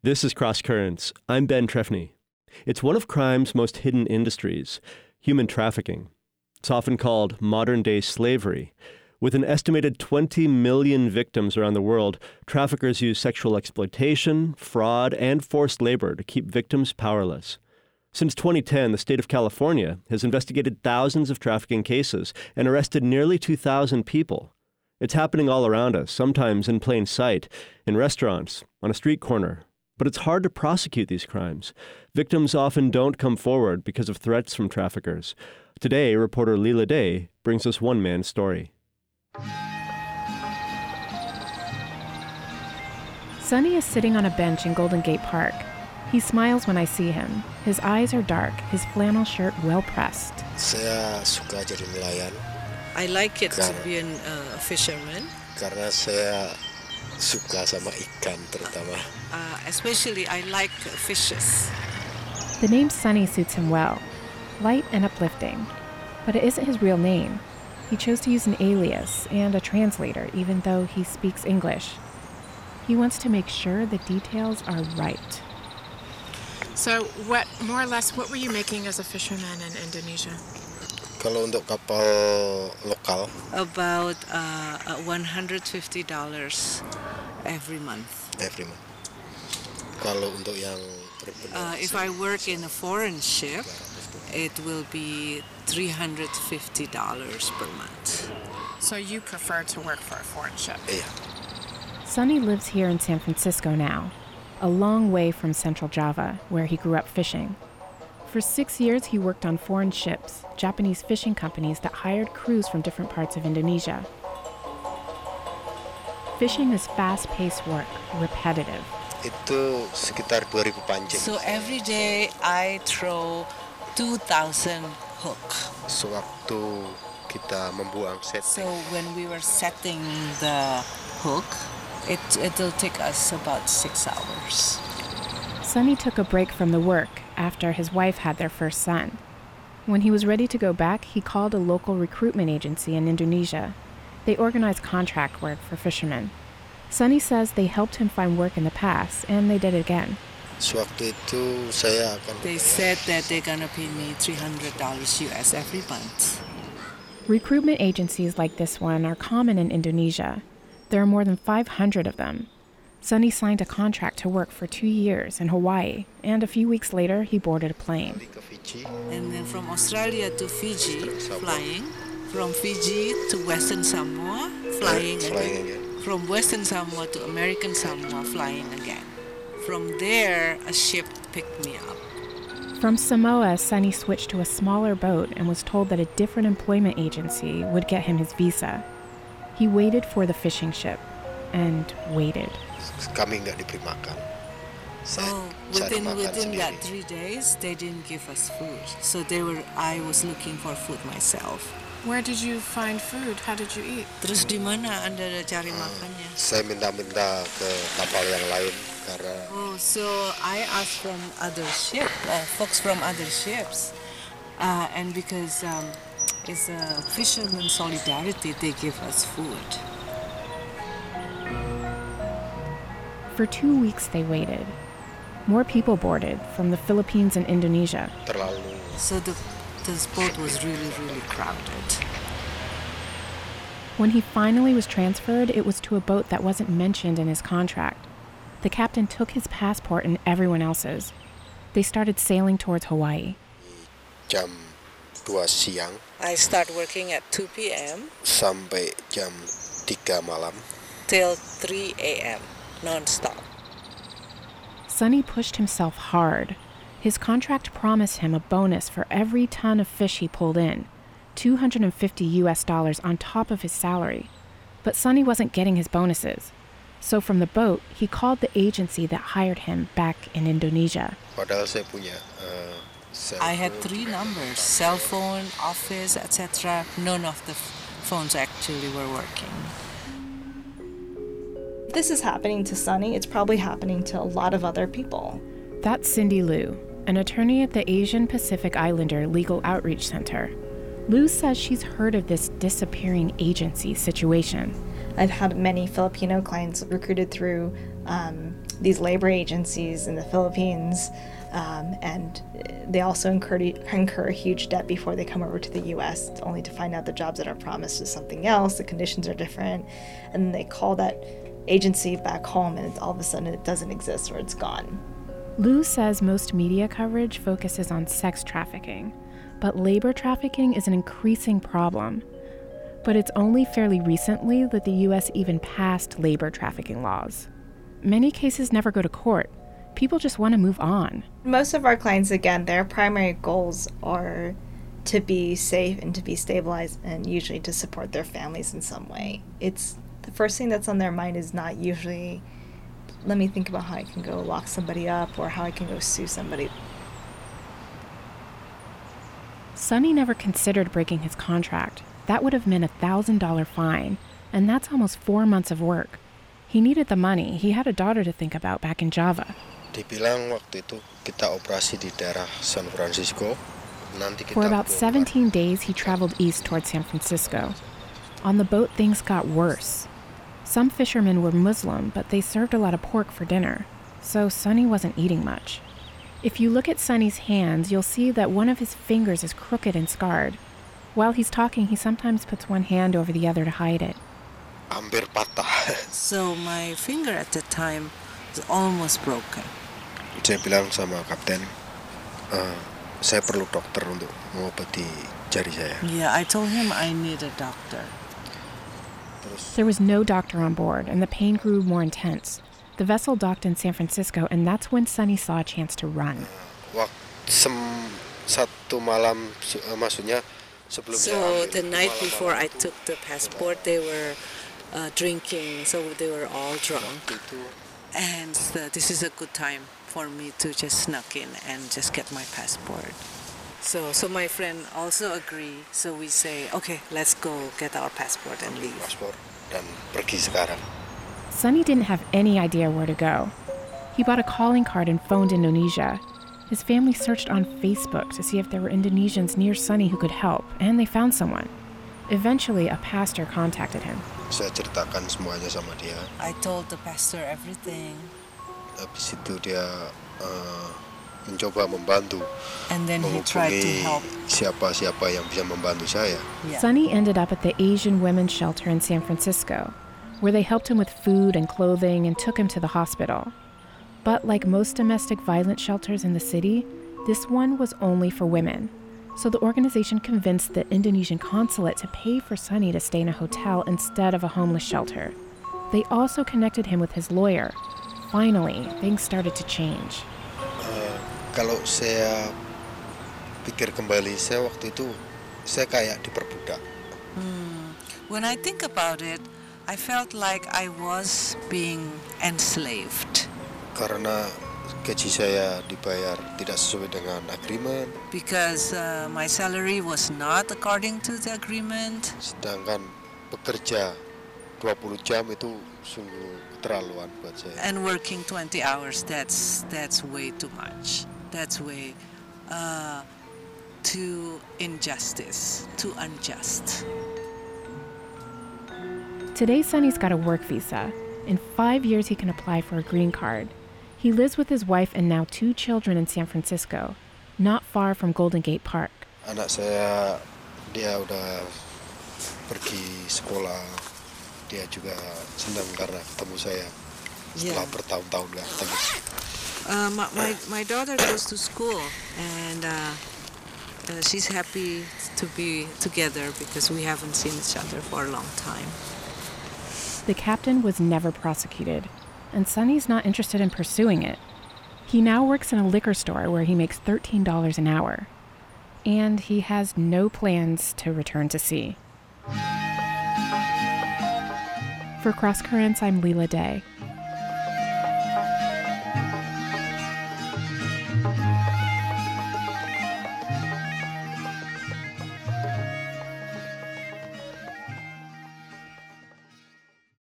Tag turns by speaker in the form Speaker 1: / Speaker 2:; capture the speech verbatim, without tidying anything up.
Speaker 1: This is Cross Currents. I'm Ben Trefny. It's one of crime's most hidden industries, human trafficking. It's often called modern-day slavery. With an estimated twenty million victims around the world, traffickers use sexual exploitation, fraud, and forced labor to keep victims powerless. Since twenty ten, the state of California has investigated thousands of trafficking cases and arrested nearly two thousand people. It's happening all around us, sometimes in plain sight, in restaurants, on a street corner. But it's hard to prosecute these crimes. Victims often don't come forward because of threats from traffickers. Today, reporter Leela Day brings us one man's story.
Speaker 2: Sunny is sitting on a bench in Golden Gate Park. He smiles when I see him. His eyes are dark, his flannel shirt well pressed.
Speaker 3: Saya suka jadi nelayan.
Speaker 4: I like it to be a uh, fisherman.
Speaker 3: Karena saya suka sama ikan terutama.
Speaker 4: Uh, especially I like fishes.
Speaker 2: The name Sunny suits him well, light and uplifting. But it isn't his real name. He chose to use an alias and a translator, even though he speaks English. He wants to make sure the details are right.
Speaker 5: So, what, more or less, what were you making as a fisherman in Indonesia?
Speaker 3: Kalau untuk kapal lokal,
Speaker 4: about uh, one hundred fifty dollars every month.
Speaker 3: Every month. Kalau untuk yang
Speaker 4: uh, if I work in a foreign ship, it will be three hundred fifty dollars per month.
Speaker 5: So you prefer to work for a foreign ship?
Speaker 3: Yeah.
Speaker 2: Sunny lives here in San Francisco now, a long way from Central Java, where he grew up fishing. For six years, he worked on foreign ships, Japanese fishing companies that hired crews from different parts of Indonesia. Fishing is fast-paced work, repetitive.
Speaker 3: Itu sekitar dua ribu pancing.
Speaker 4: So every day I throw two thousand hook.
Speaker 3: Sewaktu kita membuang set.
Speaker 4: So when we were setting the hook, it it'll take us about six hours.
Speaker 2: Sunny took a break from the work after his wife had their first son. When he was ready to go back, he called a local recruitment agency in Indonesia. They organized contract work for fishermen. Sunny says they helped him find work in the past, and they did it again.
Speaker 3: Sewaktu itu saya akan.
Speaker 4: They said that they're gonna pay me three hundred dollars U S every month.
Speaker 2: Recruitment agencies like this one are common in Indonesia. There are more than five hundred of them. Sunny signed a contract to work for two years in Hawaii, and a few weeks later, he boarded a plane.
Speaker 4: And then from Australia to Fiji, flying. From Fiji to Western Samoa, flying again. From Western Samoa to American Samoa, flying again. From there, a ship picked me up.
Speaker 2: From Samoa, Sunny switched to a smaller boat and was told that a different employment agency would get him his visa. He waited for the fishing ship, and waited.
Speaker 3: Kami nggak diberi
Speaker 4: Oh, within within that three days, they didn't give us food. So they were. I was looking for food myself.
Speaker 5: Where did you find food? How did you eat?
Speaker 4: Terus di mana Anda cari makannya?
Speaker 3: Saya minta-minta ke kapal yang lain karena.
Speaker 4: Oh, so I asked from other ship, uh, folks from other ships, uh, and because um, it's a fisherman solidarity, they give us food.
Speaker 2: For two weeks they waited. More people boarded from the Philippines and Indonesia.
Speaker 3: Terlalu.
Speaker 4: So the this boat was really, really crowded.
Speaker 2: When he finally was transferred, it was to a boat that wasn't mentioned in his contract. The captain took his passport and everyone else's. They started sailing towards Hawaii.
Speaker 3: Jam dua siang.
Speaker 4: I start working at two p.m.
Speaker 3: sampai jam tiga malam.
Speaker 4: Till three a.m. non-stop.
Speaker 2: Sunny pushed himself hard. His contract promised him a bonus for every ton of fish he pulled in, two hundred fifty U S dollars on top of his salary. But Sunny wasn't getting his bonuses. So from the boat, he called the agency that hired him back in Indonesia.
Speaker 3: Padahal saya punya uh,
Speaker 4: I had three numbers, cell phone, office, et cetera. None of the f- phones actually were working.
Speaker 6: This is happening to Sunny. It's probably happening to a lot of other people.
Speaker 2: That's Cindy Liu, an attorney at the Asian Pacific Islander Legal Outreach Center. Liu says she's heard of this disappearing agency situation.
Speaker 6: I've had many Filipino clients recruited through um, these labor agencies in the Philippines, um, and they also incur, incur a huge debt before they come over to the U S, only to find out the jobs that are promised is something else, the conditions are different, and then they call that agency back home and it's, all of a sudden it doesn't exist or it's gone.
Speaker 2: Lou says most media coverage focuses on sex trafficking, but labor trafficking is an increasing problem. But it's only fairly recently that the U S even passed labor trafficking laws. Many cases never go to court. People just want to move on.
Speaker 6: Most of our clients, again, their primary goals are to be safe and to be stabilized and usually to support their families in some way. It's the first thing that's on their mind is not usually, let me think about how I can go lock somebody up or how I can go sue somebody.
Speaker 2: Sonny never considered breaking his contract. That would have meant a one thousand dollars fine, and that's almost four months of work. He needed the money. He had a daughter to think about back in Java.
Speaker 3: Dibilang waktu itu kita operasi di daerah San Francisco. Nanti kita
Speaker 2: For about seventeen days, he traveled east toward San Francisco. On the boat, things got worse. Some fishermen were Muslim, but they served a lot of pork for dinner, so Sonny wasn't eating much. If you look at Sonny's hands, you'll see that one of his fingers is crooked and scarred. While he's talking, he sometimes puts one hand over the other to hide it.
Speaker 3: Hampir patah.
Speaker 4: So my finger at the time was almost broken.
Speaker 3: Saya bilang sama kapten, uh, saya perlu dokter untuk mengobati jari saya.
Speaker 4: Yeah, I told him I need a doctor.
Speaker 2: There was no doctor on board, and the pain grew more intense. The vessel docked in San Francisco, and that's when Sonny saw a chance to run.
Speaker 3: Waktu sem satu malam, maksudnya sebelum.
Speaker 4: So the night before I took the passport, they were uh, drinking, so they were all drunk. And uh, this is a good time for me to just snuck in and just get my passport. So, so my friend also agreed. So we say, okay, let's go get our passport and leave.
Speaker 3: Paspor dan pergi sekarang.
Speaker 2: Sonny didn't have any idea where to go. He bought a calling card and phoned Indonesia. His family searched on Facebook to see if there were Indonesians near Sonny who could help, and they found someone. Eventually, a pastor contacted him.
Speaker 3: Saya ceritakan semuanya sama dia.
Speaker 4: I told the pastor everything.
Speaker 3: Habis itu dia uh, mencoba membantu.
Speaker 4: And then he tried to help.
Speaker 3: Siapa-siapa yang bisa membantu saya.
Speaker 4: Yeah.
Speaker 2: Sonny ended up at the Asian Women's Shelter in San Francisco, where they helped him with food and clothing and took him to the hospital. But like most domestic violence shelters in the city, this one was only for women. So the organization convinced the Indonesian consulate to pay for Sonny to stay in a hotel instead of a homeless shelter. They also connected him with his lawyer. Finally, things started to change.
Speaker 3: Uh, kalau saya pikir kembali, saya waktu itu saya kayak diperbudak.
Speaker 4: Hmm. When I think about it, I felt like I was being enslaved.
Speaker 3: Karena gaji saya dibayar tidak sesuai dengan agreement.
Speaker 4: Because uh, my salary was not according to the agreement.
Speaker 3: Sedangkan bekerja dua puluh jam itu sungguh keterlaluan buat saya.
Speaker 4: And working twenty hours, that's that's way too much. That's way uh, too injustice, too unjust.
Speaker 2: Today, Sonny's got a work visa. In five years, he can apply for a green card. He lives with his wife and now two children in San Francisco, not far from Golden Gate Park.
Speaker 3: Anak saya, dia udah pergi sekolah. Dia juga senang karena ketemu saya setelah
Speaker 4: Yeah.
Speaker 3: bertahun-tahun nggak ketemu.
Speaker 4: Uh, my, my my daughter goes to school, and uh, uh, she's happy to be together because we haven't seen each other for a long time.
Speaker 2: The captain was never prosecuted, and Sonny's not interested in pursuing it. He now works in a liquor store where he makes thirteen dollars an hour, and he has no plans to return to sea. For Cross Currents, I'm Leela Day.